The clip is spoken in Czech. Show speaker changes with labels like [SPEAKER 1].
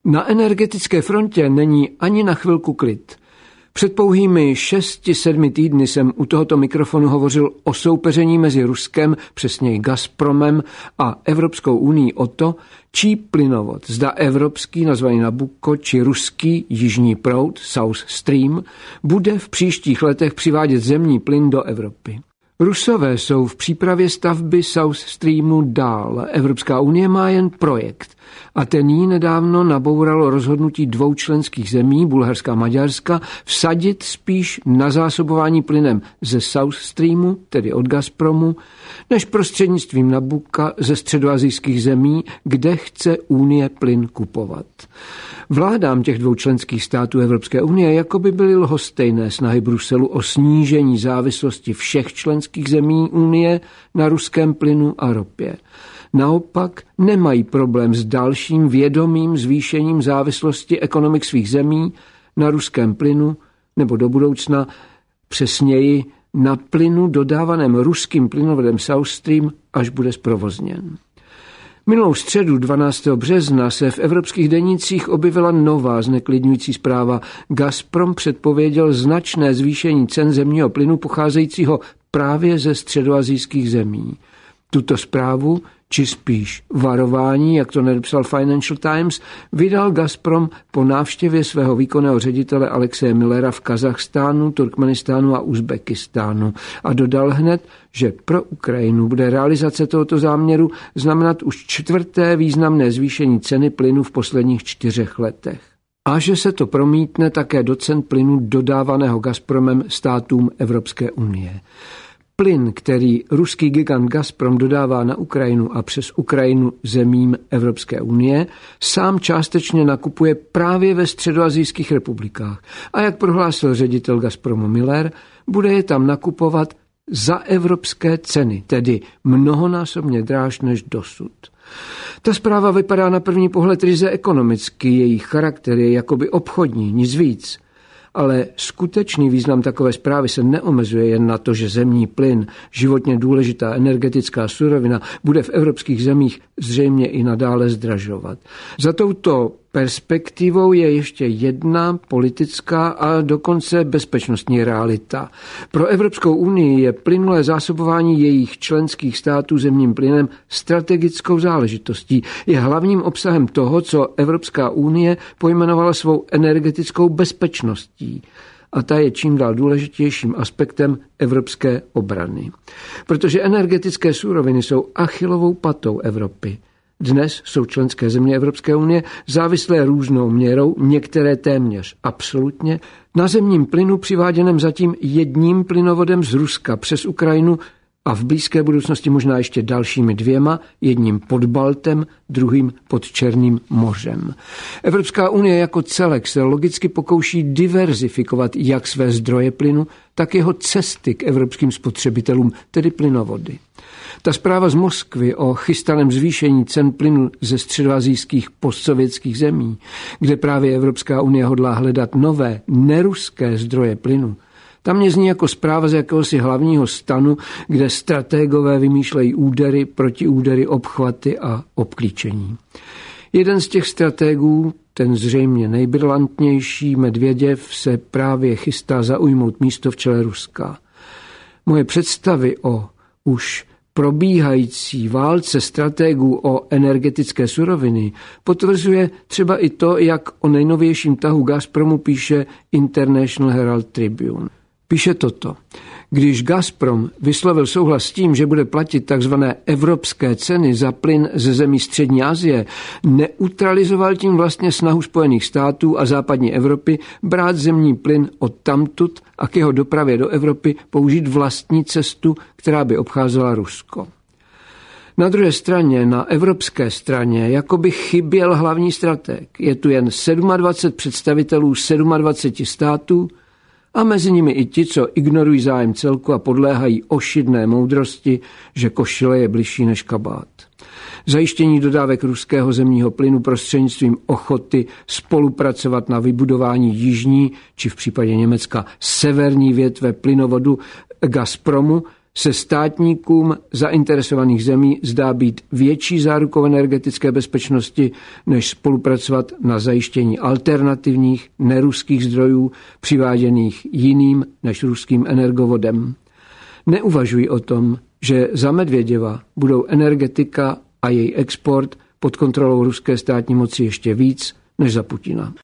[SPEAKER 1] Na energetické frontě není ani na chvilku klid. Před pouhými 6-7 týdny jsem u tohoto mikrofonu hovořil o soupeření mezi Ruskem, přesněji Gazpromem, a Evropskou unií o to, čí plynovod, zda evropský, nazvaný Nabucco, či ruský jižní proud, South Stream, bude v příštích letech přivádět zemní plyn do Evropy. Rusové jsou v přípravě stavby South Streamu dál. Evropská unie má jen projekt a ten jí nedávno nabouralo rozhodnutí 2 členských zemí, Bulharska a Maďarska, vsadit spíš na zásobování plynem ze South Streamu, tedy od Gazpromu, než prostřednictvím Nabucca ze středoasijských zemí, kde chce Unie plyn kupovat. Vládám těch 2 členských států Evropské unie jakoby byly lhostejné snahy Bruselu o snížení závislosti všech členských zemí Unie na ruském plynu a ropě. Naopak nemají problém s dalším vědomým zvýšením závislosti ekonomik svých zemí na ruském plynu nebo do budoucna přesněji na plynu dodávaném ruským plynovodem South Stream, až bude zprovozněn. Minulou středu 12. března se v evropských denících objevila nová zneklidňující zpráva. Gazprom předpověděl značné zvýšení cen zemního plynu pocházejícího právě ze středoasijských zemí. Tuto zprávu, či spíš varování, jak to napsal Financial Times, vydal Gazprom po návštěvě svého výkonného ředitele Alexeje Millera v Kazachstánu, Turkmenistánu a Uzbekistánu a dodal hned, že pro Ukrajinu bude realizace tohoto záměru znamenat už 4. významné zvýšení ceny plynu v posledních 4 letech. A že se to promítne také do cen plynu dodávaného Gazpromem státům Evropské unie. Plyn, který ruský gigant Gazprom dodává na Ukrajinu a přes Ukrajinu zemím Evropské unie, sám částečně nakupuje právě ve středoasijských republikách. A jak prohlásil ředitel Gazpromu Miller, bude je tam nakupovat za evropské ceny, tedy mnohonásobně dráž než dosud. Ta zpráva vypadá na první pohled ryze ekonomicky, její charakter je jakoby obchodní, nic víc. Ale skutečný význam takové zprávy se neomezuje jen na to, že zemní plyn, životně důležitá energetická surovina, bude v evropských zemích zřejmě i nadále zdražovat. Za touto perspektivou je ještě jedna politická a dokonce bezpečnostní realita. Pro Evropskou unii je plynulé zásobování jejich členských států zemním plynem strategickou záležitostí. Je hlavním obsahem toho, co Evropská unie pojmenovala svou energetickou bezpečností. A ta je čím dál důležitějším aspektem evropské obrany. Protože energetické suroviny jsou Achillovou patou Evropy. Dnes jsou členské země Evropské unie závislé různou měrou, některé téměř absolutně, na zemním plynu přiváděném zatím jedním plynovodem z Ruska přes Ukrajinu a v blízké budoucnosti možná ještě dalšími 2, jedním pod Baltem, druhým pod Černým mořem. Evropská unie jako celek se logicky pokouší diverzifikovat jak své zdroje plynu, tak jeho cesty k evropským spotřebitelům, tedy plynovody. Ta zpráva z Moskvy o chystaném zvýšení cen plynu ze středoasijských postsovětských zemí, kde právě Evropská unie hodlá hledat nové, neruské zdroje plynu, tam mě zní jako zpráva z jakéhosi hlavního stanu, kde stratégové vymýšlejí údery, protiúdery, obchvaty a obklíčení. Jeden z těch stratégů, ten zřejmě nejbrilantnější, Medvěděv, se právě chystá zaujmout místo v čele Ruska. Moje představy o už probíhající válce stratégů o energetické suroviny potvrzuje třeba i to, jak o nejnovějším tahu Gazpromu píše International Herald Tribune. Píše toto. Když Gazprom vyslovil souhlas s tím, že bude platit takzvané evropské ceny za plyn ze zemí střední Asie, neutralizoval tím vlastně snahu Spojených států a západní Evropy brát zemní plyn odtamtud a k jeho dopravě do Evropy použít vlastní cestu, která by obcházela Rusko. Na druhé straně, na evropské straně, jakoby chyběl hlavní stratég. Je tu jen 27 představitelů 27 států, a mezi nimi i ti, co ignorují zájem celku a podléhají ošidné moudrosti, že košile je bližší než kabát. Zajištění dodávek ruského zemního plynu prostřednictvím ochoty spolupracovat na vybudování jižní, či v případě Německa severní větve plynovodu Gazpromu se státníkům zainteresovaných zemí zdá být větší zárukou energetické bezpečnosti, než spolupracovat na zajištění alternativních neruských zdrojů přiváděných jiným než ruským energovodem. Neuvažují o tom, že za Medvěděva budou energetika a její export pod kontrolou ruské státní moci ještě víc než za Putina.